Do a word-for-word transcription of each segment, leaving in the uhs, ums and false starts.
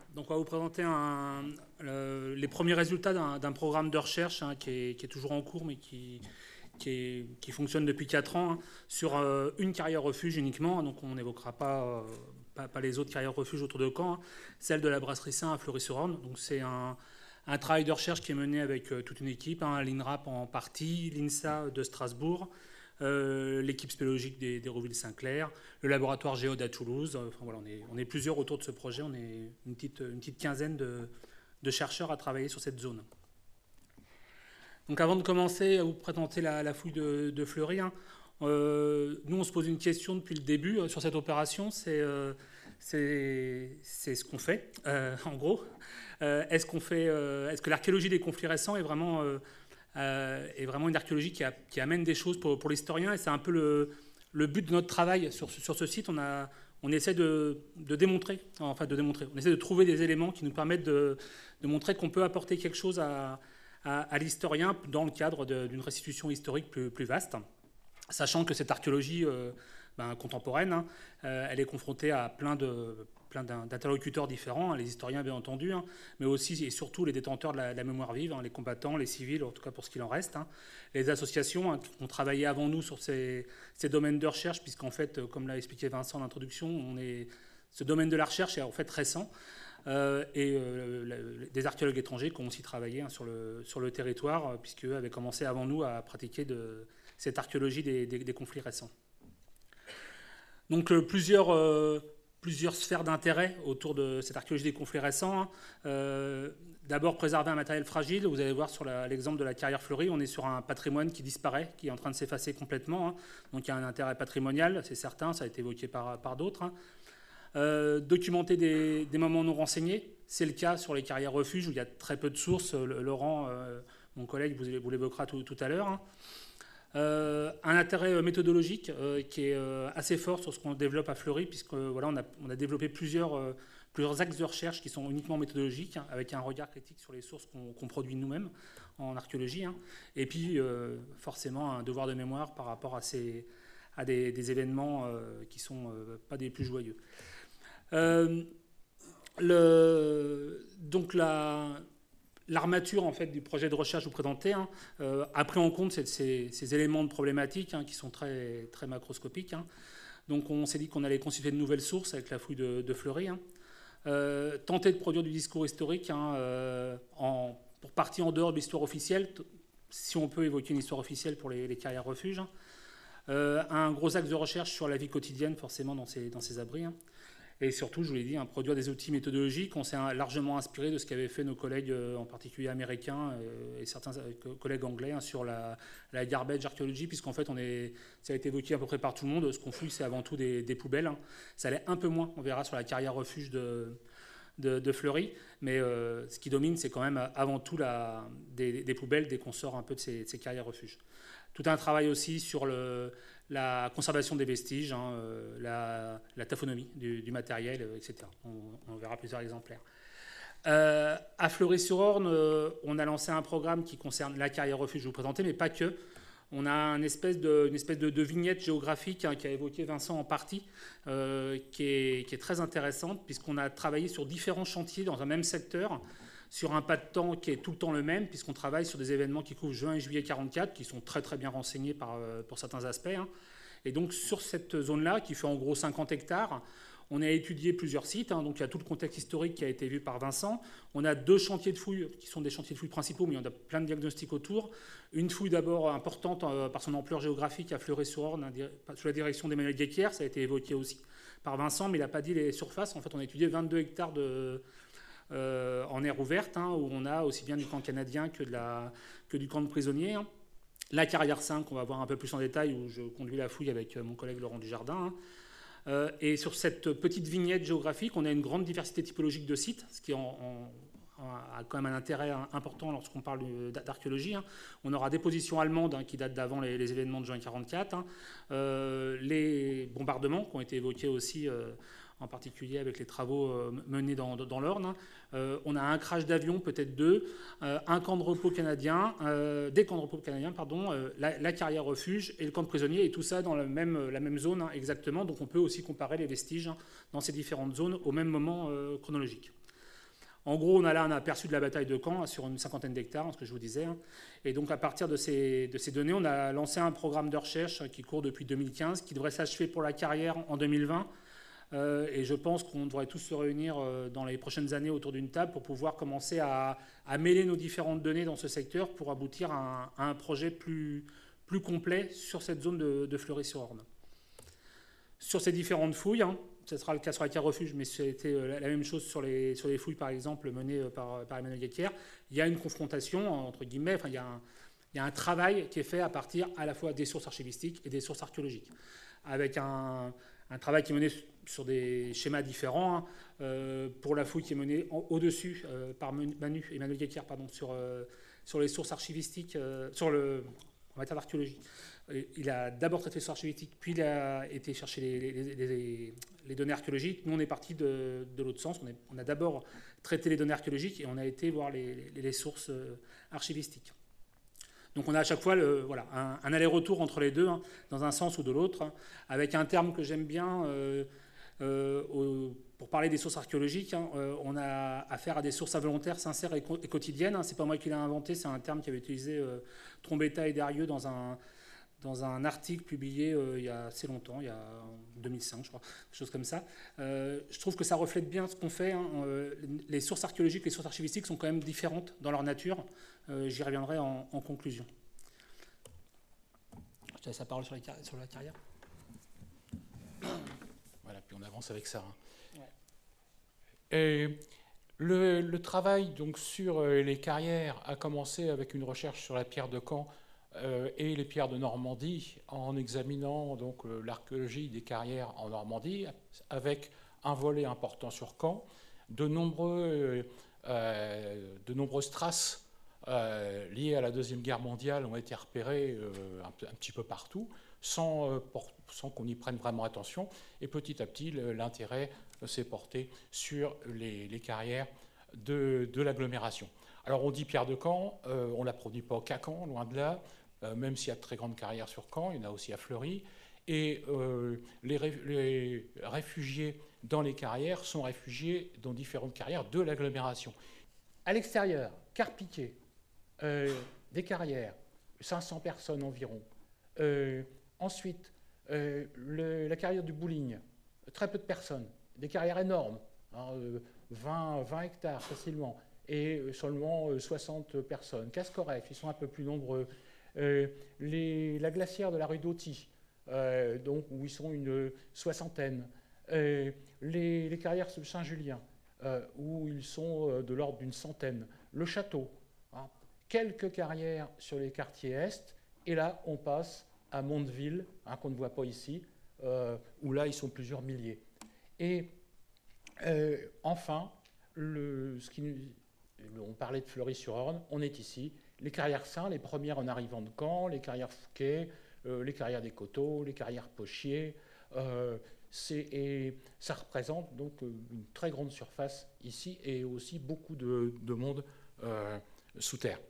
Donc on va vous présenter un, le- les premiers résultats d'un d'un programme de recherche hein, qui, est, qui est toujours en cours mais qui, qui, est- qui fonctionne depuis quatre ans hein, sur euh, une carrière refuge uniquement. Donc on n'évoquera pas, euh, pas, pas les autres carrières refuge autour de Caen, hein, celle de la brasserie Saint à Fleury-sur-Orne. Donc c'est un, un travail de recherche qui est mené avec euh, toute une équipe, hein, l'INRAP en partie, l'INSA de Strasbourg, euh, l'équipe spéléologique des, des Roville-Saint-Clair, le laboratoire Géode à Toulouse. Enfin, voilà, on, est, on est plusieurs autour de ce projet. On est une petite, une petite quinzaine de, de chercheurs à travailler sur cette zone. Donc avant de commencer à vous présenter la, la fouille de, de Fleury, hein, euh, nous on se pose une question depuis le début euh, sur cette opération, c'est euh, c'est c'est ce qu'on fait, euh, en gros. Euh, est-ce qu'on fait, euh, est-ce que l'archéologie des conflits récents est vraiment, euh, euh, est vraiment une archéologie qui, a- qui amène des choses pour, pour l'historien? Et c'est un peu le, le but de notre travail sur, ce- sur ce site. On a, on essaie de, de démontrer, enfin de démontrer, on essaie de trouver des éléments qui nous permettent de, de montrer qu'on peut apporter quelque chose à, à, à l'historien dans le cadre de- d'une restitution historique plus, plus vaste, sachant que cette archéologie euh, ben, contemporaine, hein, euh, elle est confrontée à plein de plein d'in- d'interlocuteurs différents, hein, les historiens bien entendu, hein, mais aussi et surtout les détenteurs de la, de la mémoire vive, hein, les combattants, les civils, en tout cas pour ce qu'il en reste, hein, les associations hein, qui ont travaillé avant nous sur ces, ces domaines de recherche, puisqu'en fait, euh, comme l'a expliqué Vincent en introduction, on est, ce domaine de la recherche est en fait récent. Euh, et euh, le- des archéologues étrangers qui ont aussi travaillé hein, sur, le, sur le territoire, euh, puisqu'eux avaient commencé avant nous à pratiquer de, cette archéologie des, des- des conflits récents. Donc euh, plusieurs, euh, plusieurs sphères d'intérêt autour de cette archéologie des conflits récents, hein. Euh, D'abord, préserver un matériel fragile. Vous allez voir sur la- l'exemple de la carrière Fleury, on est sur un patrimoine qui disparaît, qui est en train de s'effacer complètement, hein. Donc il y a un intérêt patrimonial, c'est certain, ça a été évoqué par, par d'autres, hein. Euh, documenter des, des moments non renseignés, c'est le cas sur les carrières refuges où il y a très peu de sources. Le- Laurent, euh, mon collègue, vous, vous l'évoquera tout, tout à l'heure, hein. Euh, un intérêt méthodologique euh, qui est euh, assez fort sur ce qu'on développe à Fleury, puisque voilà, on, a, on a développé plusieurs, euh, plusieurs axes de recherche qui sont uniquement méthodologiques, hein, avec un regard critique sur les sources qu'on qu'on produit nous-mêmes en archéologie, hein. Et puis euh, forcément un devoir de mémoire par rapport à, ces, à des, des événements euh, qui ne sont euh, pas des plus joyeux. Euh, le, donc la, l'armature en fait du projet de recherche vous présentez hein, euh, a pris en compte ces, ces- ces éléments de problématique hein, qui sont très, très macroscopiques, hein. Donc on s'est dit qu'on allait constituer de nouvelles sources avec la fouille de, de Fleury, hein. Euh, tenter de produire du discours historique hein, euh, en, pour partie en dehors de l'histoire officielle, si on peut évoquer une histoire officielle pour les, les carrières refuges, hein. Euh, un gros axe de recherche sur la vie quotidienne forcément dans ces, dans ces abris, hein. Et surtout, je vous l'ai dit, hein, produire des outils méthodologiques. On s'est largement inspiré de ce qu'avaient fait nos collègues, euh, en particulier américains euh, et certains euh, collègues anglais, hein, sur la, la garbage archaeology, puisqu'en fait, on est, ça a été évoqué à peu près par tout le monde. Ce qu'on fouille, c'est avant tout des, des poubelles, hein. Ça allait un peu moins, on verra, sur la carrière refuge de, de, de Fleury. Mais euh, ce qui domine, c'est quand même avant tout la, des, des poubelles dès qu'on sort un peu de ces, de ces carrières refuges. Tout un travail aussi sur le, la conservation des vestiges, hein, euh, la, la taphonomie du, du matériel, euh, et cetera. On, on verra plusieurs exemplaires. Euh, à Fleury-sur-Orne, euh, on a lancé un programme qui concerne la carrière refuge, je vous présenter, mais pas que. On a une espèce de, une espèce de, de vignette géographique hein, qu'a évoqué Vincent en partie, euh, qui, est, qui est très intéressante, puisqu'on a travaillé sur différents chantiers dans un même secteur, sur un pas de temps qui est tout le temps le même, puisqu'on travaille sur des événements qui couvrent juin et juillet quarante-quatre, qui sont très très bien renseignés par, euh, pour certains aspects, hein. Et donc sur cette zone-là, qui fait en gros cinquante hectares, on a étudié plusieurs sites, hein. Donc il y a tout le contexte historique qui a été vu par Vincent. On a deux chantiers de fouilles qui sont des chantiers de fouilles principaux, mais il y en a plein de diagnostics autour. Une fouille d'abord importante euh, par son ampleur géographique à Fleury-sur-Orne, hein, sous la direction d'Emmanuel Guéquière, ça a été évoqué aussi par Vincent, mais il n'a pas dit les surfaces. En fait, on a étudié vingt-deux hectares de, euh, en aire ouverte, hein, où on a aussi bien du camp canadien que, de la, que du camp de prisonniers, hein. La carrière cinq, on va voir un peu plus en détail, où je conduis la fouille avec mon collègue Laurent Dujardin, hein. Euh, et sur cette petite vignette géographique, on a une grande diversité typologique de sites, ce qui en, en, a quand même un intérêt important lorsqu'on parle d'archéologie, hein. On aura des positions allemandes hein, qui datent d'avant les, les événements de juin quarante-quatre, hein. Euh, les bombardements qui ont été évoqués aussi, euh, en particulier avec les travaux euh, menés dans, dans l'Orne, hein. Euh, on a un crash d'avion, peut-être deux, euh, un camp de repos canadien, euh, des camps de repos canadiens, pardon, euh, la, la carrière refuge et le camp de prisonniers, et tout ça dans la même, la même zone, hein, exactement. Donc on peut aussi comparer les vestiges hein, dans ces différentes zones au même moment euh, chronologique. En gros, on a là un aperçu de la bataille de Caen sur une cinquantaine d'hectares, ce que je vous disais. Et donc, à partir de ces, de ces données, on a lancé un programme de recherche qui court depuis deux mille quinze, qui devrait s'achever pour la carrière en deux mille vingt. Euh, et je pense qu'on devrait tous se réunir euh, dans les prochaines années autour d'une table pour pouvoir commencer à, à mêler nos différentes données dans ce secteur pour aboutir à un, à un projet plus, plus complet sur cette zone de, de Fleury-sur-Orne. Sur ces différentes fouilles, hein, ce sera le cas sur la Carrière Refuge, mais c'était la même chose sur les, sur les fouilles, par exemple, menées par, par Emmanuel Guéquière. Il y a une confrontation, entre guillemets, enfin, il y a un, il y a un travail qui est fait à partir à la fois des sources archivistiques et des sources archéologiques, avec un, un travail qui est mené sur des schémas différents. Hein, euh, pour la fouille qui est menée au-dessus euh, par Manu, Emmanuel Guéquière, pardon, sur, euh, sur les sources archivistiques, euh, sur le, en matière d'archéologie. Il a d'abord traité les sources archivistiques, puis il a été chercher les, les, les, les données archéologiques. Nous, on est parti de, de l'autre sens. On, est, on a d'abord traité les données archéologiques et on a été voir les, les, les sources archivistiques. Donc on a à chaque fois le, voilà, un, un aller-retour entre les deux, hein, dans un sens ou de l'autre, hein, avec un terme que j'aime bien euh, euh, au, pour parler des sources archéologiques. Hein, euh, on a affaire à des sources involontaires, sincères et, et quotidiennes. Hein, c'est pas moi qui l'ai inventé, c'est un terme qu'avait utilisé euh, Trombetta et Derieux dans un, dans un article publié euh, il y a assez longtemps, il y a en deux mille cinq, je crois, quelque chose comme ça. Euh, je trouve que ça reflète bien ce qu'on fait. Hein. Euh, les sources archéologiques, les sources archivistiques sont quand même différentes dans leur nature. Euh, J'y reviendrai en, en conclusion. Je te laisse la parole sur, les, sur la carrière. Voilà, puis on avance avec ça. Hein. Ouais. Et le, le travail donc, sur les carrières a commencé avec une recherche sur la pierre de Caen euh, et les pierres de Normandie, en examinant donc l'archéologie des carrières en Normandie, avec un volet important sur Caen, de, nombreux, euh, de nombreuses traces euh, liées à la Deuxième Guerre mondiale ont été repérées euh, un, un petit peu partout, sans, euh, pour, sans qu'on y prenne vraiment attention. Et petit à petit, l'intérêt s'est porté sur les, les carrières de, de l'agglomération. Alors on dit pierre de Caen, euh, on ne la produit pas qu'à Caen, loin de là, euh, même s'il y a de très grandes carrières sur Caen, il y en a aussi à Fleury. Et euh, les, les réfugiés dans les carrières sont réfugiés dans différentes carrières de l'agglomération. À l'extérieur, Carpiquet, euh, des carrières, cinq cents personnes environ. Euh, ensuite, euh, le, la carrière du Bouligne, très peu de personnes, des carrières énormes, hein, vingt, vingt hectares facilement, et seulement soixante personnes. Cascoref, ils sont un peu plus nombreux. Euh, les, la glacière de la rue d'Auty, euh, donc, où ils sont une soixantaine. Euh, les, les carrières de Saint-Julien, euh, où ils sont euh, de l'ordre d'une centaine. Le château, hein, quelques carrières sur les quartiers est, et là, on passe à Mondeville, hein, qu'on ne voit pas ici, euh, où là, ils sont plusieurs milliers. Et euh, enfin, le, ce qui, on parlait de Fleury-sur-Orne, on est ici. Les carrières Saint, les premières en arrivant de Caen, les carrières Fouquet, euh, les carrières des Coteaux, les carrières Pochier. Euh, et ça représente donc une très grande surface ici et aussi beaucoup de, de monde euh, sous terre.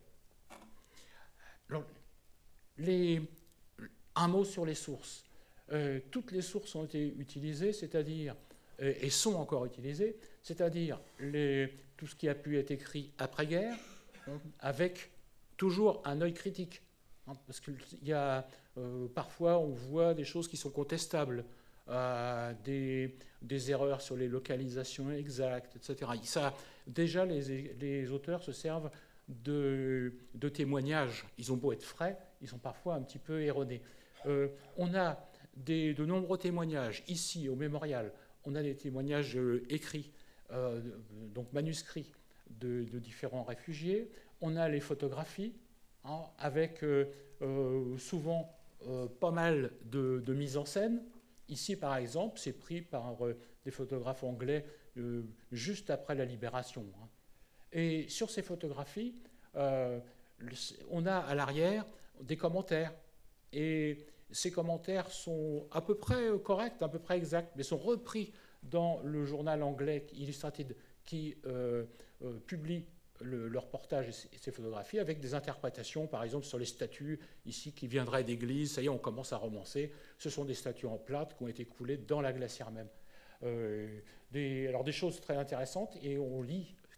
Alors, les, un mot sur les sources. Euh, toutes les sources ont été utilisées, c'est-à-dire, euh, et sont encore utilisées, c'est-à-dire les, tout ce qui a pu être écrit après-guerre, hein, avec toujours un œil critique. Hein, parce qu'il y a, euh, parfois, on voit des choses qui sont contestables, euh, des, des erreurs sur les localisations exactes, et cetera. Ça, déjà, les, les auteurs se servent de, de témoignages. Ils ont beau être frais, ils sont parfois un petit peu erronés. Euh, on a des, de nombreux témoignages. Ici, au mémorial, on a des témoignages euh, écrits, euh, donc manuscrits, de, de différents réfugiés. On a les photographies, hein, avec euh, euh, souvent euh, pas mal de, de mise en scène. Ici, par exemple, c'est pris par euh, des photographes anglais euh, juste après la libération. Hein. Et sur ces photographies, euh, on a à l'arrière des commentaires. Et ces commentaires sont à peu près corrects, à peu près exacts, mais sont repris dans le journal anglais Illustrated qui euh, euh, publie le, le reportage et ces photographies avec des interprétations, par exemple, sur les statues ici qui viendraient d'églises. Ça y est, on commence à romancer. Ce sont des statues en plâtre qui ont été coulées dans la glacière même. Euh, des, alors des choses très intéressantes, et on lit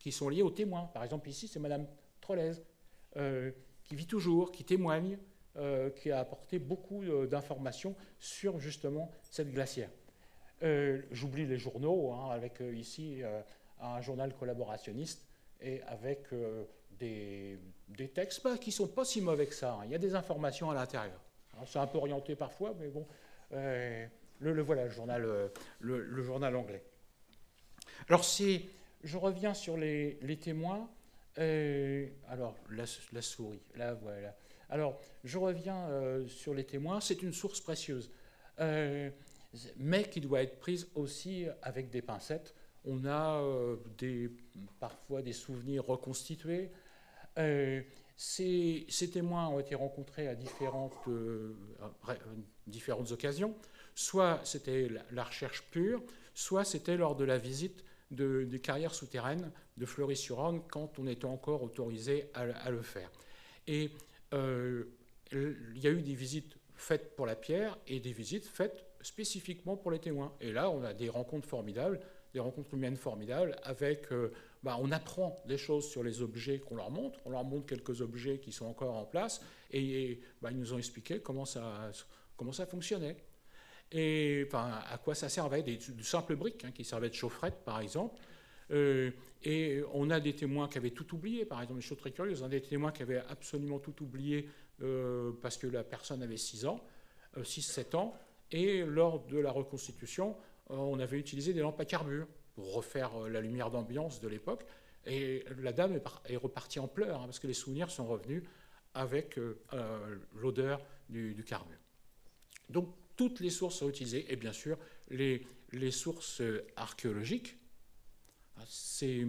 qui sont liées aux témoins. Par exemple, ici, c'est Madame Trollez, euh, qui vit toujours, qui témoigne, euh, qui a apporté beaucoup euh, d'informations sur justement cette glacière. Euh, J'oublie les journaux, hein, avec euh, ici euh, un journal collaborationniste et avec euh, des, des textes bah, qui ne sont pas si mauvais que ça. Hein. Il y a des informations à l'intérieur. C'est un peu orienté parfois, mais bon, euh, le, le voilà, le journal, euh, le, le journal anglais. Alors, si je reviens sur les, les témoins, euh, alors, la, la souris, là, voilà. Alors, je reviens euh, sur les témoins, c'est une source précieuse, euh, mais qui doit être prise aussi avec des pincettes. On a euh, des, parfois des souvenirs reconstitués. Euh, ces, ces témoins ont été rencontrés à différentes, euh, à différentes occasions. Soit c'était la, la recherche pure, soit c'était lors de la visite de, des carrières souterraines de Fleury-sur-Orne quand on était encore autorisé à, à le faire. Et euh, il y a eu des visites faites pour la pierre et des visites faites spécifiquement pour les témoins. Et là, on a des rencontres formidables, des rencontres humaines formidables avec... Euh, bah, on apprend des choses sur les objets qu'on leur montre. On leur montre quelques objets qui sont encore en place et, et bah, ils nous ont expliqué comment ça, comment ça fonctionnait. Et enfin, à quoi ça servait, des, de simples briques hein, qui servaient de chaufferette, par exemple. Euh, et on a des témoins qui avaient tout oublié, par exemple, des choses très curieuses. On a des témoins qui avaient absolument tout oublié euh, parce que la personne avait six ans, euh, six sept ans, et lors de la reconstitution, euh, on avait utilisé des lampes à carbure pour refaire euh, la lumière d'ambiance de l'époque. Et la dame est, par, est repartie en pleurs, hein, parce que les souvenirs sont revenus avec euh, euh, l'odeur du, du carbure. Donc, toutes les sources sont utilisées, et bien sûr, les, les sources archéologiques. C'est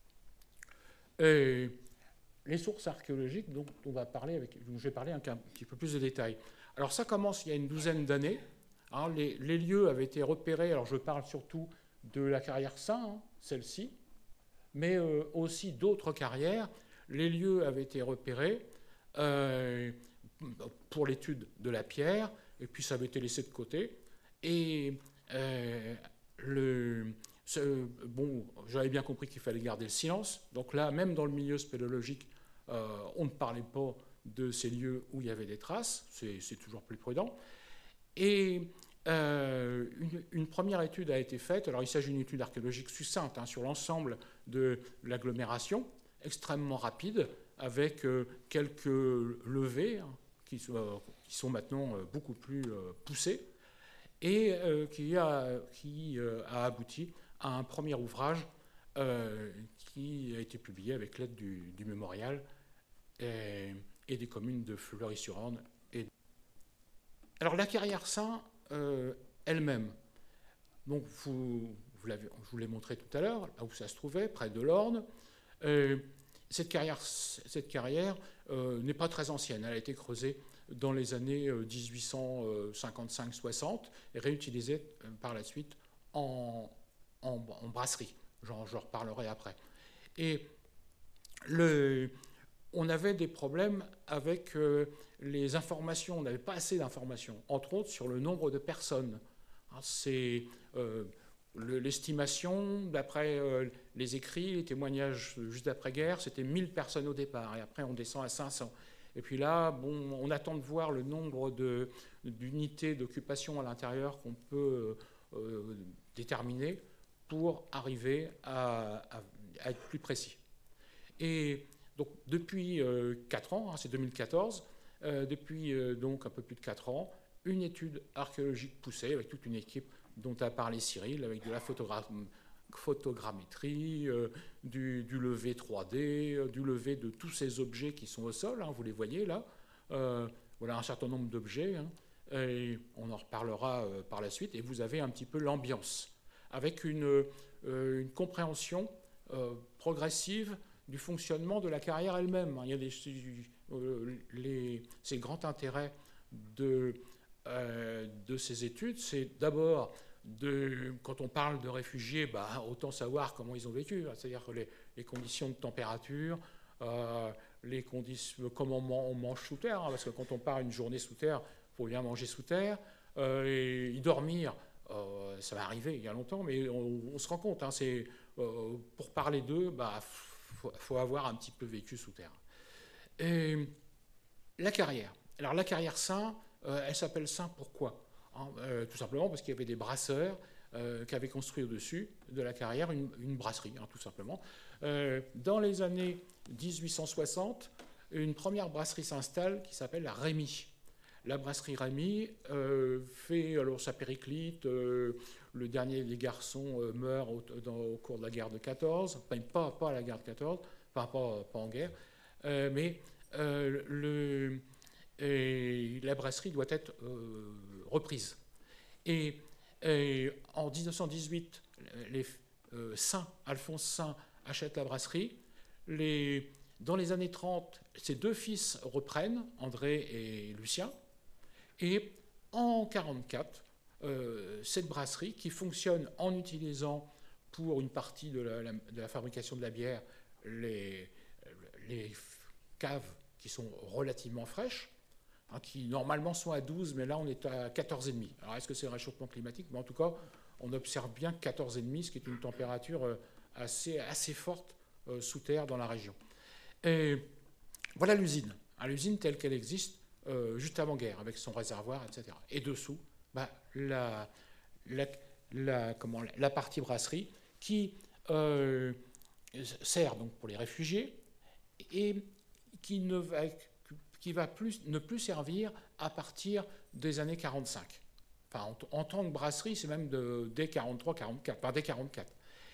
euh, les sources archéologiques dont on va parler avec, dont je vais parler avec un petit peu plus de détails. Alors ça commence il y a une douzaine d'années. Hein, les, les lieux avaient été repérés. Alors je parle surtout de la carrière Saint, hein, celle-ci, mais euh, aussi d'autres carrières. Les lieux avaient été repérés euh, pour l'étude de la pierre. Et puis ça avait été laissé de côté. Et euh, le, ce, bon, j'avais bien compris qu'il fallait garder le silence. Donc là, même dans le milieu spéléologique, euh, on ne parlait pas de ces lieux où il y avait des traces. C'est toujours plus prudent. Et euh, une, une première étude a été faite. Alors il s'agit d'une étude archéologique succincte hein, sur l'ensemble de l'agglomération, extrêmement rapide, avec euh, quelques levées hein, qui sont... Euh, qui sont maintenant beaucoup plus poussés, et euh, qui, a, qui euh, a abouti à un premier ouvrage euh, qui a été publié avec l'aide du, du mémorial et, et des communes de Fleury-sur-Orne. Et... Alors la carrière Saint euh, elle-même, donc vous, vous l'avez, je vous l'ai montré tout à l'heure, là où ça se trouvait, près de l'Orne. Euh, cette carrière, cette carrière euh, n'est pas très ancienne, elle a été creusée dans les années mille huit cent cinquante-cinq soixante et réutilisée par la suite en, en, en brasserie. J'en reparlerai après. Et le, on avait des problèmes avec euh, les informations. On n'avait pas assez d'informations, entre autres sur le nombre de personnes. C'est euh, l'estimation, d'après euh, les écrits, les témoignages juste d'après-guerre, c'était mille personnes au départ, et après on descend à cinq cents. Et puis là, bon, on attend de voir le nombre d'unités d'occupation à l'intérieur qu'on peut euh, déterminer pour arriver à, à, à être plus précis. Et donc, depuis euh, quatre ans, hein, c'est deux mille quatorze, euh, depuis euh, donc un peu plus de quatre ans, une étude archéologique poussée avec toute une équipe dont a parlé Cyril, avec de la photographie, photogrammétrie, euh, du, du levé trois D, euh, du levé de tous ces objets qui sont au sol, hein, vous les voyez là. Euh, voilà un certain nombre d'objets, hein, et on en reparlera euh, par la suite, et vous avez un petit peu l'ambiance, avec une, euh, une compréhension euh, progressive du fonctionnement de la carrière elle-même. Il y a des, euh, les, ces grands intérêts de, euh, de ces études, c'est d'abord... De, quand on parle de réfugiés, bah, autant savoir comment ils ont vécu, c'est-à-dire que les, les conditions de température, euh, les conditions, comment on mange sous terre, hein, parce que quand on part une journée sous terre, il faut bien manger sous terre, euh, et y dormir, euh, ça va arriver il y a longtemps, mais on, on se rend compte, hein, euh, pour parler d'eux, bah, faut, faut avoir un petit peu vécu sous terre. Et la carrière. Alors la carrière Saint, euh, elle s'appelle Saint pourquoi hein, euh, Tout simplement parce qu'il y avait des brasseurs euh, qui avaient construit au-dessus de la carrière une, une brasserie, hein, tout simplement. Euh, dans les années dix-huit cent soixante, une première brasserie s'installe qui s'appelle la Rémy. La brasserie Rémy euh, fait alors sa périclite. Euh, le dernier des garçons euh, meurt au, dans, au cours de la guerre de quatorze, enfin, pas, pas à la guerre de quatorze, enfin, pas, pas en guerre, euh, mais euh, le, et la brasserie doit être euh, reprise. Et, et en dix-neuf cent dix-huit, les euh, Saint, Alphonse Saint achète la brasserie. Les, dans les années trente, ses deux fils reprennent, André et Lucien. Et en mille neuf cent quarante-quatre, euh, cette brasserie, qui fonctionne en utilisant pour une partie de la, la, de la fabrication de la bière les, les caves qui sont relativement fraîches, hein, qui normalement sont à douze, mais là on est à quatorze virgule cinq. Alors est-ce que c'est le réchauffement climatique? Mais en tout cas, on observe bien quatorze virgule cinq, ce qui est une température assez, assez forte euh, sous terre dans la région. Et voilà l'usine, hein, l'usine telle qu'elle existe euh, juste avant-guerre, avec son réservoir, et cetera. Et dessous, bah, la, la, la, comment, la partie brasserie qui euh, sert donc pour les réfugiés et qui ne va, qui va plus, ne plus servir à partir des années quarante-cinq. Enfin, en, en tant que brasserie, c'est même de, dès quarante-trois quarante-quatre, enfin dès quarante-quatre.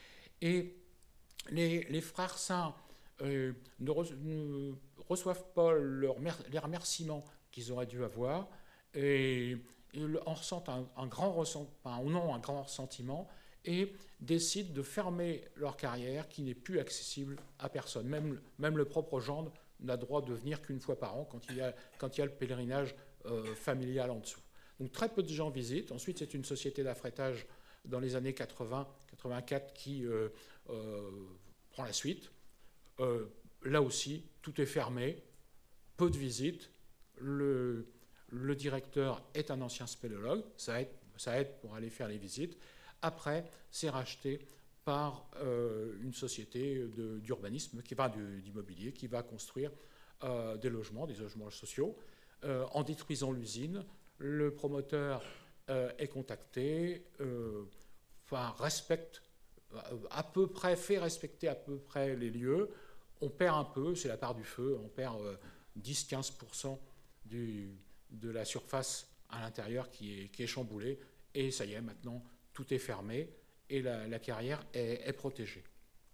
Et les, les frères Saint euh, ne, re, ne reçoivent pas leur, les remerciements qu'ils auraient dû avoir et ils en ressentent un, un grand ressentiment, enfin, non, un grand ressentiment et décident de fermer leur carrière qui n'est plus accessible à personne. Même, même le propre gendre n'a droit de venir qu'une fois par an quand il y a, quand il y a le pèlerinage euh, familial en dessous. Donc très peu de gens visitent. Ensuite, c'est une société d'affrétage dans les années quatre-vingts quatre-vingt-quatre qui euh, euh, prend la suite. Euh, là aussi, tout est fermé, peu de visites. Le, le directeur est un ancien spéléologue, ça aide, ça aide pour aller faire les visites. Après, c'est racheté par euh, une société de, d'urbanisme, qui va de, d'immobilier, qui va construire euh, des logements, des logements sociaux. Euh, en détruisant l'usine, le promoteur euh, est contacté, euh, enfin, respecte à peu près, fait respecter à peu près les lieux. On perd un peu, c'est la part du feu, on perd euh, dix à quinze pour cent du, de la surface à l'intérieur qui est, qui est chamboulée. Et ça y est, maintenant, tout est fermé et la, la carrière est, est protégée.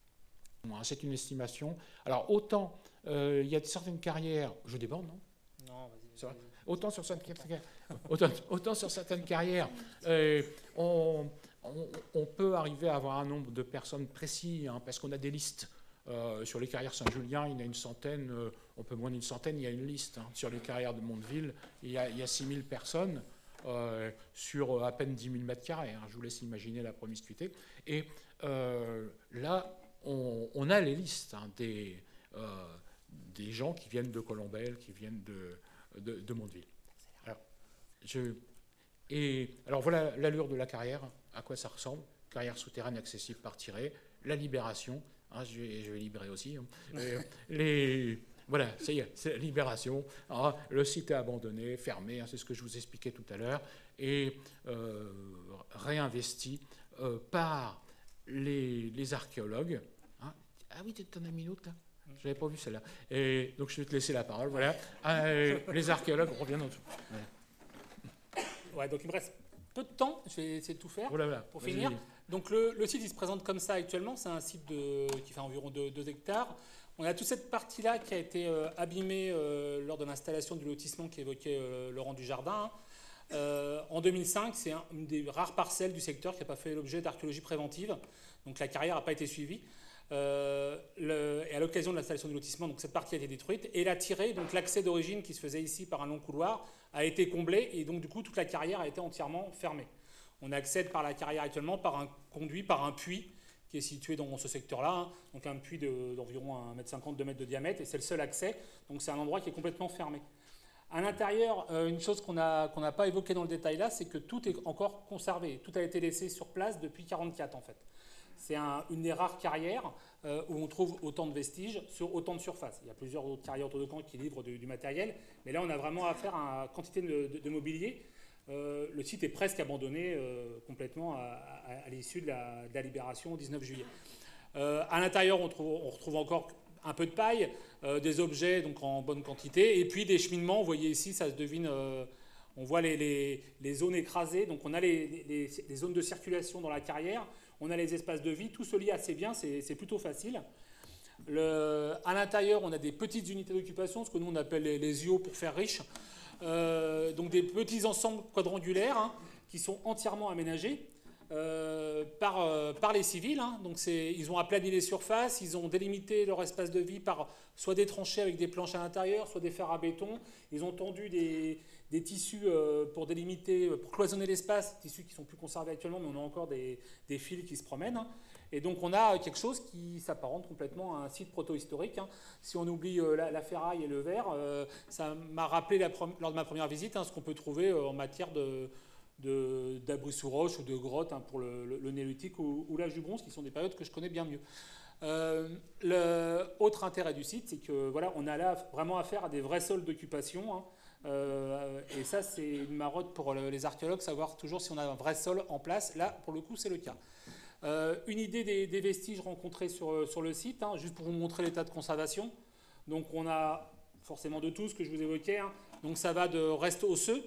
C'est une estimation. Alors, autant euh, il y a certaines carrières... Je déborde, non? Non, vas-y. vas-y. Autant sur certaines carrières, autant, autant sur certaines carrières euh, on, on, on peut arriver à avoir un nombre de personnes précis, hein, parce qu'on a des listes. Euh, sur les carrières Saint-Julien, il y en a une centaine, euh, un peu moins d'une centaine, il y a une liste. Hein. Sur les carrières de Mondeville, il y a, il y a six mille personnes euh, sur à peine dix mille mètres carrés. Hein. Je vous laisse imaginer la promiscuité. Et euh, là, on, on a les listes hein, des, euh, des gens qui viennent de Colombelle, qui viennent de, de, de Mondeville. Alors, je, et, alors voilà l'allure de la carrière, à quoi ça ressemble. Carrière souterraine accessible par tiré, la libération. Hein, je, vais, je vais libérer aussi. Hein. Euh, les, voilà, ça y est, c'est la libération. Hein, le site est abandonné, fermé, hein, c'est ce que je vous expliquais tout à l'heure, et euh, réinvesti euh, par les, les archéologues. Hein. Ah oui, tu en as mis une autre là. Je n'avais pas vu celle-là. Et donc je vais te laisser la parole. Voilà. Euh, les archéologues reviennent en dessous. Ouais. Ouais, donc il me reste peu de temps. Je vais essayer de tout faire voilà, voilà. pour finir. Donc le, le site il se présente comme ça actuellement, c'est un site de, qui fait environ deux hectares. On a toute cette partie-là qui a été euh, abîmée euh, lors de l'installation du lotissement qu'évoquait euh, Laurent Dujardin. Euh, en deux mille cinq, c'est un, une des rares parcelles du secteur qui n'a pas fait l'objet d'archéologie préventive, donc la carrière n'a pas été suivie. Euh, le, et à l'occasion de l'installation du lotissement, donc cette partie a été détruite et la tirée, donc l'accès d'origine qui se faisait ici par un long couloir, a été comblé et donc du coup toute la carrière a été entièrement fermée. On accède par la carrière actuellement par un conduit, par un puits qui est situé dans ce secteur-là, hein, donc un puits d'environ un mètre cinquante, deux mètres de diamètre, et c'est le seul accès, donc c'est un endroit qui est complètement fermé. À l'intérieur, euh, une chose qu'on n'a qu'on n'a pas évoquée dans le détail là, c'est que tout est encore conservé, tout a été laissé sur place depuis mille neuf cent quarante-quatre en fait. c'est un, une des rares carrières euh, où on trouve autant de vestiges sur autant de surface. Il y a plusieurs autres carrières autour de Caen qui livrent du, du matériel, mais là on a vraiment affaire à une quantité de, de, de mobilier. Euh, le site est presque abandonné euh, complètement à, à, à l'issue de la, de la libération au dix-neuf juillet. Euh, à l'intérieur, on, on retrouve encore un peu de paille, euh, des objets donc en bonne quantité, et puis des cheminements. Vous voyez ici, ça se devine, euh, on voit les, les, les zones écrasées. Donc on a les, les, les zones de circulation dans la carrière, on a les espaces de vie, tout se lie assez bien, c'est plutôt facile. Le, à l'intérieur, on a des petites unités d'occupation, ce que nous on appelle les, les U O pour faire riche. Euh, donc des petits ensembles quadrangulaires hein, qui sont entièrement aménagés euh, par, euh, par les civils. Hein. Donc ils ont aplani les surfaces, ils ont délimité leur espace de vie par soit des tranchées avec des planches à l'intérieur, soit des fers à béton. Ils ont tendu des, des tissus euh, pour délimiter, pour cloisonner l'espace, tissus qui sont plus conservés actuellement, mais on a encore des, des fils qui se promènent. Hein. Et donc on a quelque chose qui s'apparente complètement à un site proto-historique. Hein. Si on oublie euh, la, la ferraille et le verre, euh, ça m'a rappelé la lors de ma première visite hein, ce qu'on peut trouver euh, en matière d'abris sous roche ou de grottes hein, pour le, le, le néolithique ou, ou l'âge du bronze, qui sont des périodes que je connais bien mieux. Euh, le autre intérêt du site, c'est que voilà, on a là vraiment affaire à des vrais sols d'occupation. Hein. Euh, et ça, c'est une marotte pour le, les archéologues, savoir toujours si on a un vrai sol en place. Là, pour le coup, c'est le cas. Euh, une idée des, des vestiges rencontrés sur, sur le site, hein, juste pour vous montrer l'état de conservation. Donc on a forcément de tout ce que je vous évoquais. Hein. Donc ça va de restes osseux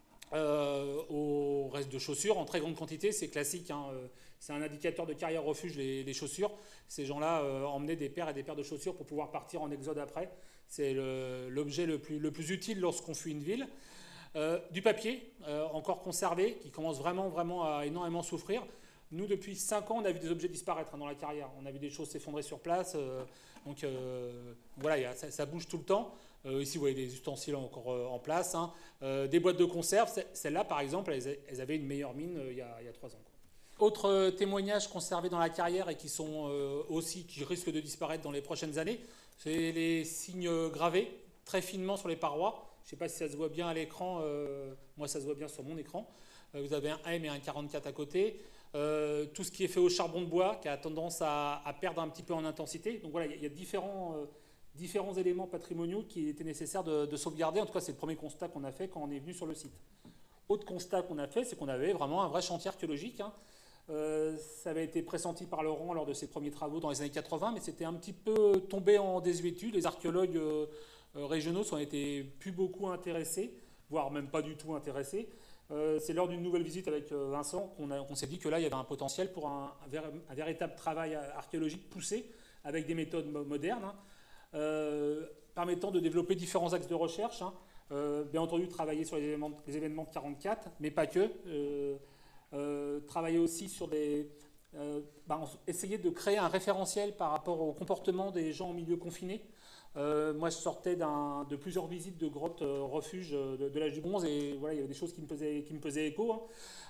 euh, au reste de chaussures en très grande quantité, c'est classique. Hein, euh, c'est un indicateur de carrière refuge, les, les chaussures. Ces gens-là euh, emmenaient des paires et des paires de chaussures pour pouvoir partir en exode après. C'est l'objet le, le, plus, le plus utile lorsqu'on fuit une ville. Euh, du papier, euh, encore conservé, qui commence vraiment, vraiment à énormément souffrir. Nous, depuis cinq ans, on a vu des objets disparaître hein, dans la carrière. On a vu des choses s'effondrer sur place. Euh, donc euh, voilà, y a, ça, ça bouge tout le temps. Euh, ici, vous voyez des ustensiles encore euh, en place. Hein. Euh, des boîtes de conserve. Celles-là, par exemple, elles, elles avaient une meilleure mine euh, il, y a, il y a trois ans. Quoi. Autres euh, témoignages conservés dans la carrière et qui sont euh, aussi, qui risquent de disparaître dans les prochaines années, c'est les signes gravés très finement sur les parois. Je ne sais pas si ça se voit bien à l'écran. Euh, moi, ça se voit bien sur mon écran. Euh, vous avez un M et un quarante-quatre à côté. Euh, tout ce qui est fait au charbon de bois, qui a tendance à, à perdre un petit peu en intensité. Donc voilà, il y a, y a différents, euh, différents éléments patrimoniaux qui étaient nécessaires de, de sauvegarder. En tout cas, c'est le premier constat qu'on a fait quand on est venu sur le site. Autre constat qu'on a fait, c'est qu'on avait vraiment un vrai chantier archéologique. Hein. Euh, ça avait été pressenti par Laurent lors de ses premiers travaux dans les années quatre-vingts, mais c'était un petit peu tombé en désuétude. Les archéologues euh, régionaux s'en étaient plus beaucoup intéressés, voire même pas du tout intéressés. Euh, c'est lors d'une nouvelle visite avec euh, Vincent qu'on qu s'est dit que là, il y avait un potentiel pour un, un, ver un véritable travail archéologique poussé avec des méthodes mo modernes, hein, euh, permettant de développer différents axes de recherche. Hein, euh, bien entendu, travailler sur les événements, les événements de quarante-quatre, mais pas que. Euh, euh, travailler aussi sur des... Euh, bah, essayer de créer un référentiel par rapport au comportement des gens en milieu confiné. Euh, moi, je sortais de plusieurs visites de grottes euh, refuges de, de l'âge du bronze et voilà, il y avait des choses qui me faisaient, qui me faisaient écho. Hein.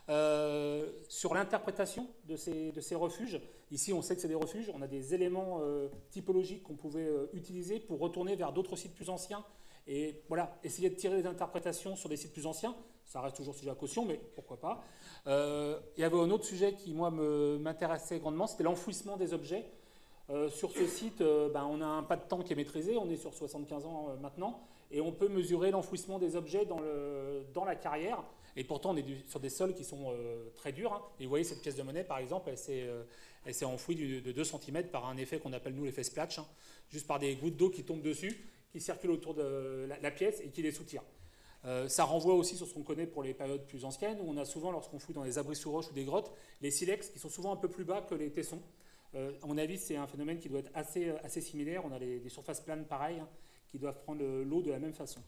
Euh, sur l'interprétation de ces, de ces refuges, ici on sait que c'est des refuges, on a des éléments euh, typologiques qu'on pouvait euh, utiliser pour retourner vers d'autres sites plus anciens et voilà, essayer de tirer des interprétations sur des sites plus anciens. Ça reste toujours sujet à caution, mais pourquoi pas. Euh, il y avait un autre sujet qui, moi, m'intéressait grandement, c'était l'enfouissement des objets. Euh, sur ce site, euh, ben, on a un pas de temps qui est maîtrisé, on est sur soixante-quinze ans euh, maintenant, et on peut mesurer l'enfouissement des objets dans, le, dans la carrière. Et pourtant, on est du, sur des sols qui sont euh, très durs. Hein. Et vous voyez, cette pièce de monnaie, par exemple, elle s'est euh, enfouie du, de deux centimètres par un effet qu'on appelle, nous, l'effet splatch, hein, juste par des gouttes d'eau qui tombent dessus, qui circulent autour de la, la pièce et qui les soutirent. Euh, ça renvoie aussi sur ce qu'on connaît pour les périodes plus anciennes, où on a souvent, lorsqu'on fouille dans les abris sous roche ou des grottes, les silex qui sont souvent un peu plus bas que les tessons. Euh, à mon avis, c'est un phénomène qui doit être assez, assez similaire. On a les, des surfaces planes pareilles hein, qui doivent prendre l'eau de la même façon.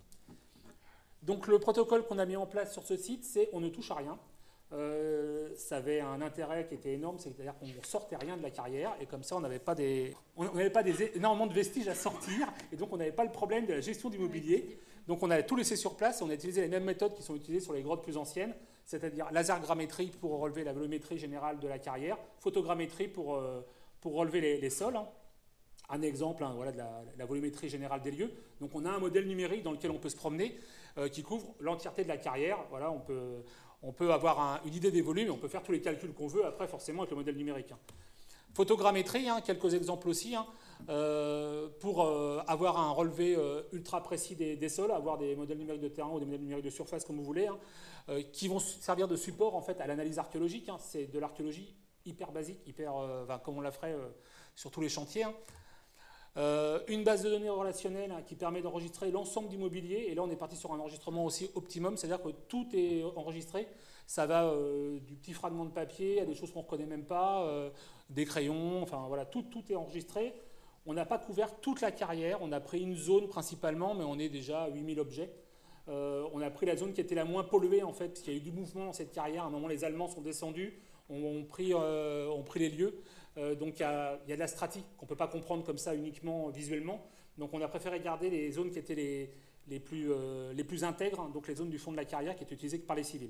Donc le protocole qu'on a mis en place sur ce site, c'est on ne touche à rien. Euh, ça avait un intérêt qui était énorme, c'est-à-dire qu'on ne sortait rien de la carrière et comme ça on n'avait pas, des, on n'avait pas des, énormément de vestiges à sortir et donc on n'avait pas le problème de la gestion du mobilier. Donc on a tout laissé sur place et on a utilisé les mêmes méthodes qui sont utilisées sur les grottes plus anciennes, c'est-à-dire lasergrammétrie pour relever la volumétrie générale de la carrière, photogrammétrie pour, euh, pour relever les, les sols. Hein. Un exemple hein, voilà, de la, la volumétrie générale des lieux. Donc on a un modèle numérique dans lequel on peut se promener euh, qui couvre l'entièreté de la carrière. Voilà, on peut, on peut avoir un, une idée des volumes et on peut faire tous les calculs qu'on veut après forcément avec le modèle numérique. Hein. Photogrammétrie, hein, quelques exemples aussi, hein, euh, pour euh, avoir un relevé euh, ultra précis des, des sols, avoir des modèles numériques de terrain ou des modèles numériques de surface, comme vous voulez, hein, euh, qui vont servir de support en fait, à l'analyse archéologique. Hein. C'est de l'archéologie hyper basique, hyper, euh, enfin, comme on la ferait euh, sur tous les chantiers. Hein. Euh, une base de données relationnelle hein, qui permet d'enregistrer l'ensemble du mobilier. Et là, on est parti sur un enregistrement aussi optimum, c'est-à-dire que tout est enregistré. Ça va euh, du petit fragment de papier à des choses qu'on ne reconnaît même pas, euh, des crayons, enfin voilà, tout, tout est enregistré. On n'a pas couvert toute la carrière, on a pris une zone principalement, mais on est déjà à huit mille objets. Euh, on a pris la zone qui était la moins polluée en fait, parce qu'il y a eu du mouvement dans cette carrière. À un moment, les Allemands sont descendus, ont, ont, pris, euh, ont pris les lieux. Euh, donc il y, a, il y a de la stratie qu'on ne peut pas comprendre comme ça uniquement visuellement. Donc on a préféré garder les zones qui étaient les, les, plus, euh, les plus intègres, donc les zones du fond de la carrière qui étaient utilisées que par les civils.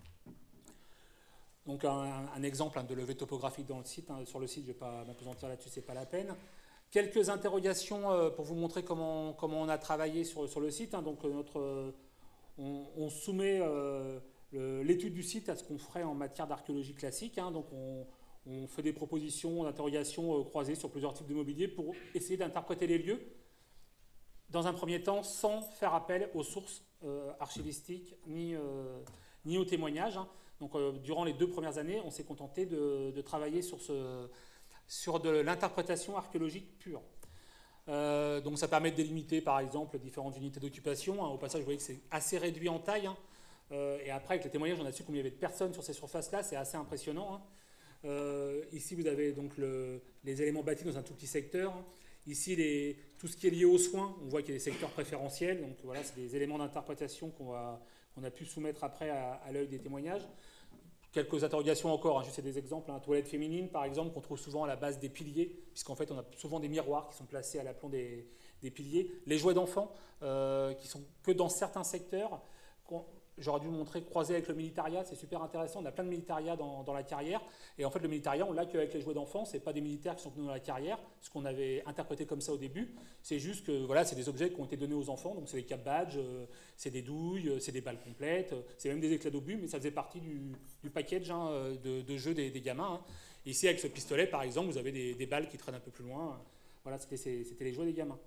Donc un, un exemple hein, de levée topographique dans le site. Hein. Sur le site, je ne vais pas m'apesantir là-dessus, ce n'est pas la peine. Quelques interrogations euh, pour vous montrer comment, comment on a travaillé sur, sur le site. Hein. Donc notre, euh, on, on soumet euh, l'étude du site à ce qu'on ferait en matière d'archéologie classique. Hein. Donc on, on fait des propositions d'interrogations euh, croisées sur plusieurs types de mobilier pour essayer d'interpréter les lieux, dans un premier temps, sans faire appel aux sources euh, archivistiques ni, euh, ni aux témoignages. Hein. Donc, euh, durant les deux premières années, on s'est contenté de, de travailler sur, ce, sur de l'interprétation archéologique pure. Euh, donc, ça permet de délimiter, par exemple, différentes unités d'occupation. Hein. Au passage, vous voyez que c'est assez réduit en taille. Hein. Euh, et après, avec les témoignages, on a su combien il y avait de personnes sur ces surfaces-là. C'est assez impressionnant. Hein. Euh, ici, vous avez donc le, les éléments bâtis dans un tout petit secteur. Ici, les, tout ce qui est lié aux soins, on voit qu'il y a des secteurs préférentiels. Donc, voilà, c'est des éléments d'interprétation qu'on va... qu'on a pu soumettre après à, à l'œil des témoignages. Quelques interrogations encore, hein, juste des exemples. Hein, toilette féminine, par exemple, qu'on trouve souvent à la base des piliers, puisqu'en fait, on a souvent des miroirs qui sont placés à l'aplomb des, des piliers. Les jouets d'enfants, euh, qui sont que dans certains secteurs. J'aurais dû vous montrer croisé avec le militaria, c'est super intéressant. On a plein de militaria dans, dans la carrière. Et en fait, le militaria, on l'a qu'avec les jouets d'enfants. Ce n'est pas des militaires qui sont venus dans la carrière, ce qu'on avait interprété comme ça au début. C'est juste que voilà, c'est des objets qui ont été donnés aux enfants. Donc, c'est des cap badges, euh, c'est des douilles, euh, c'est des balles complètes, euh, c'est même des éclats d'obus, mais ça faisait partie du, du package hein, de, de jeu des, des gamins. Hein. Ici, avec ce pistolet, par exemple, vous avez des, des balles qui traînent un peu plus loin. Voilà, c'était les jouets des gamins.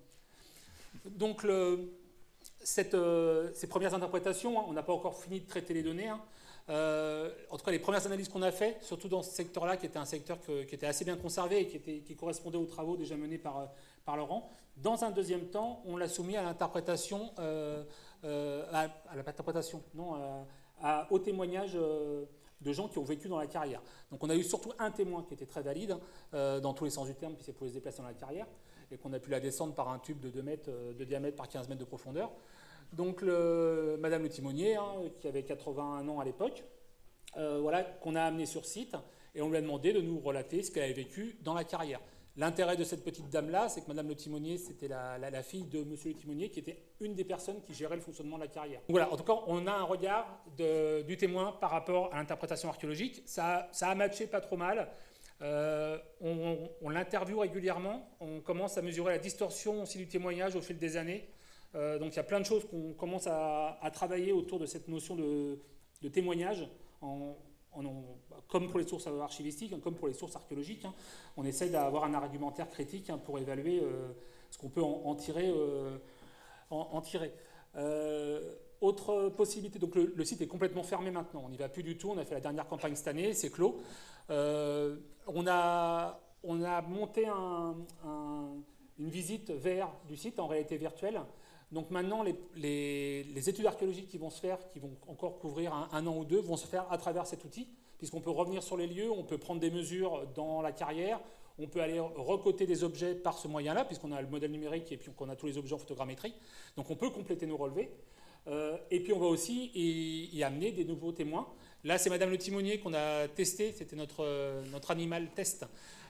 Donc, le. Cette, euh, ces premières interprétations, hein, on n'a pas encore fini de traiter les données. Hein. Euh, en tout cas, les premières analyses qu'on a faites, surtout dans ce secteur-là, qui était un secteur que, qui était assez bien conservé et qui, était, qui correspondait aux travaux déjà menés par, par Laurent. Dans un deuxième temps, on l'a soumis à l'interprétation, euh, euh, à, à l'interprétation, non, à, à, au témoignage euh, de gens qui ont vécu dans la carrière. Donc, on a eu surtout un témoin qui était très valide, euh, dans tous les sens du terme, puisqu'il pouvait se déplacer dans la carrière, et qu'on a pu la descendre par un tube de deux mètres de diamètre par quinze mètres de profondeur. Donc, le, Madame le timonier, hein, qui avait quatre-vingt-un ans à l'époque, euh, voilà, qu'on a amené sur site, et on lui a demandé de nous relater ce qu'elle avait vécu dans la carrière. L'intérêt de cette petite dame-là, c'est que Madame le timonier, c'était la, la, la fille de Monsieur le timonier, qui était une des personnes qui gérait le fonctionnement de la carrière. Donc voilà, en tout cas, on a un regard de, du témoin par rapport à l'interprétation archéologique. Ça, ça a matché pas trop mal. Euh, on on, on l'interviewe régulièrement, on commence à mesurer la distorsion aussi du témoignage au fil des années. Euh, donc il y a plein de choses qu'on commence à, à travailler autour de cette notion de, de témoignage, en, en, en, comme pour les sources archivistiques, hein, comme pour les sources archéologiques. Hein. On essaie d'avoir un argumentaire critique hein, pour évaluer euh, ce qu'on peut en, en tirer. Euh, en, en tirer. Euh, autre possibilité, donc le, le site est complètement fermé maintenant, on n'y va plus du tout, on a fait la dernière campagne cette année, c'est clos. Euh, on, a, on a monté un, un, une visite V R du site en réalité virtuelle. Donc maintenant, les, les, les études archéologiques qui vont se faire, qui vont encore couvrir un, un an ou deux, vont se faire à travers cet outil, puisqu'on peut revenir sur les lieux, on peut prendre des mesures dans la carrière, on peut aller recoter des objets par ce moyen-là, puisqu'on a le modèle numérique et puis qu'on a tous les objets en photogrammétrie. Donc on peut compléter nos relevés. Euh, et puis on va aussi y, y amener des nouveaux témoins. Là, c'est Madame le timonier qu'on a testé, c'était notre, notre animal test.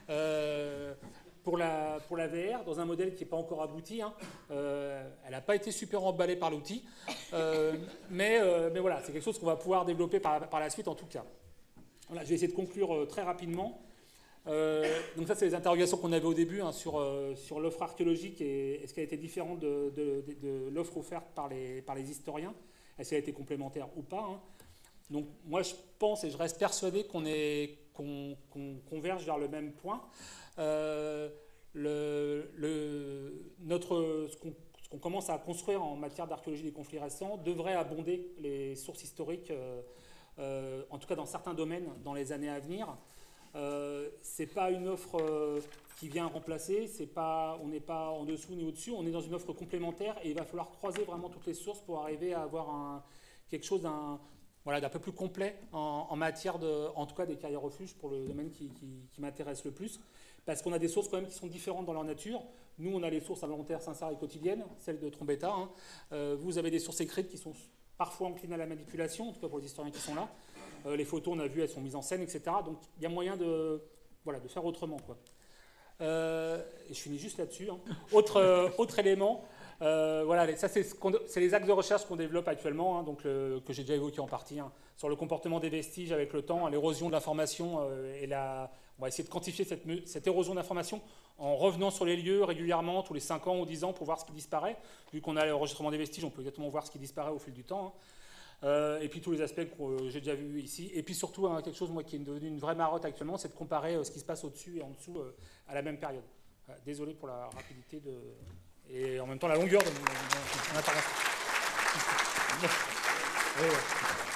Euh, Pour la, pour la V R, dans un modèle qui n'est pas encore abouti. Hein. Euh, elle n'a pas été super emballée par l'outil, euh, mais, euh, mais voilà, c'est quelque chose qu'on va pouvoir développer par, par la suite en tout cas. Voilà, je vais essayer de conclure euh, très rapidement. Euh, donc ça, c'est les interrogations qu'on avait au début hein, sur, euh, sur l'offre archéologique et est-ce qu'elle était différente de, de, de, de l'offre offerte par les, par les historiens, est-ce qu'elle a été complémentaire ou pas. Hein. Donc moi, je pense et je reste persuadé qu'on est, qu'on qu'on converge vers le même point. Euh, le, le, notre, ce qu'on ce qu'on commence à construire en matière d'archéologie des conflits récents devrait abonder les sources historiques, euh, euh, en tout cas dans certains domaines, dans les années à venir. Euh, c'est pas une offre euh, qui vient remplacer, c'est pas, on n'est pas en dessous ni au-dessus, on est dans une offre complémentaire et il va falloir croiser vraiment toutes les sources pour arriver à avoir un, quelque chose d'un voilà, d'un peu plus complet en, en matière de, en tout cas des carrières refuges pour le domaine qui, qui, qui m'intéresse le plus, parce qu'on a des sources quand même qui sont différentes dans leur nature. Nous, on a les sources involontaires, sincères et quotidiennes, celles de Trombetta. Hein. Euh, vous avez des sources écrites qui sont parfois enclines à la manipulation, en tout cas pour les historiens qui sont là. Euh, les photos, on a vu, elles sont mises en scène, et cetera. Donc il y a moyen de, voilà, de faire autrement, quoi. Euh, et je finis juste là-dessus. Hein. Autre, euh, autre élément, euh, voilà, ça c'est ce les axes de recherche qu'on développe actuellement, hein, donc le, que j'ai déjà évoqué en partie, hein, sur le comportement des vestiges avec le temps, l'érosion de l'information euh, et la, on va essayer de quantifier cette, cette érosion d'information en revenant sur les lieux régulièrement, tous les cinq ans ou dix ans, pour voir ce qui disparaît. Vu qu'on a l'enregistrement des vestiges, on peut exactement voir ce qui disparaît au fil du temps. Hein. Euh, et puis tous les aspects que euh, j'ai déjà vus ici. Et puis surtout, hein, quelque chose moi, qui est devenu une vraie marotte actuellement, c'est de comparer euh, ce qui se passe au-dessus et en dessous euh, à la même période. Euh, désolé pour la rapidité de... et en même temps la longueur de mon, mon, mon intervention.